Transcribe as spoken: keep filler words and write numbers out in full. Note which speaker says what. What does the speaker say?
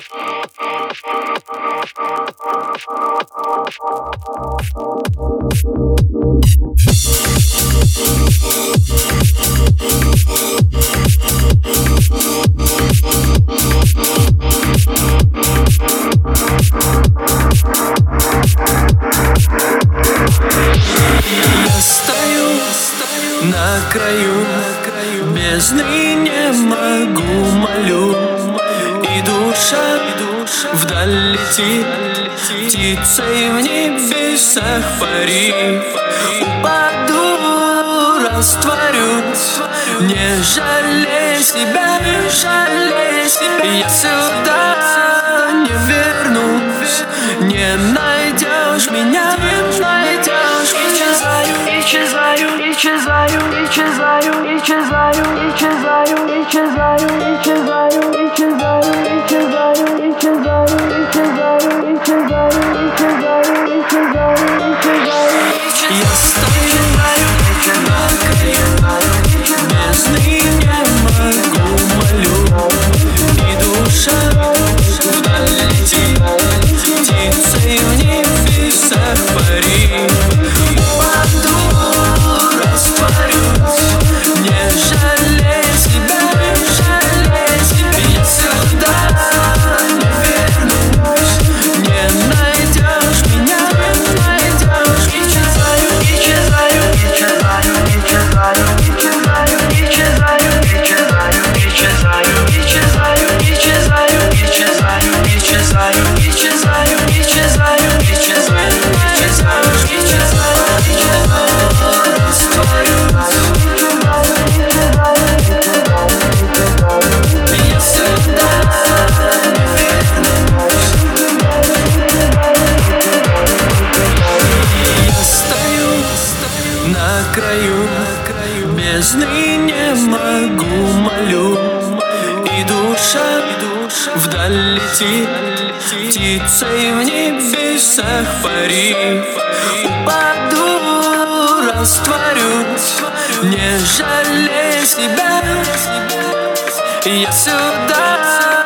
Speaker 1: На краю бездны не могу, молю, и душа вдаль летит, птицей в небесах пари. Упаду, растворюсь, не жалей себя, не жалей себя. Я сюда не вернусь, не найдешь меня, не найдешь. Исчезаю, исчезаю, исчезаю, исчезаю, исчезаю, исчезаю, исчезаю, исчезаю, исчезаю, исчезаю, исчезаю, исчезаю, исчезаю, исчезаю, исчезаю, исчезаю. Я стою на краю бездны, не могу, молю, и душа вдаль летит, птицей в небесах пари. На краю бездны не могу, молю, и душа вдаль летит, птицей в небесах пари. Упаду, растворюсь, не жалей себя. Я сюда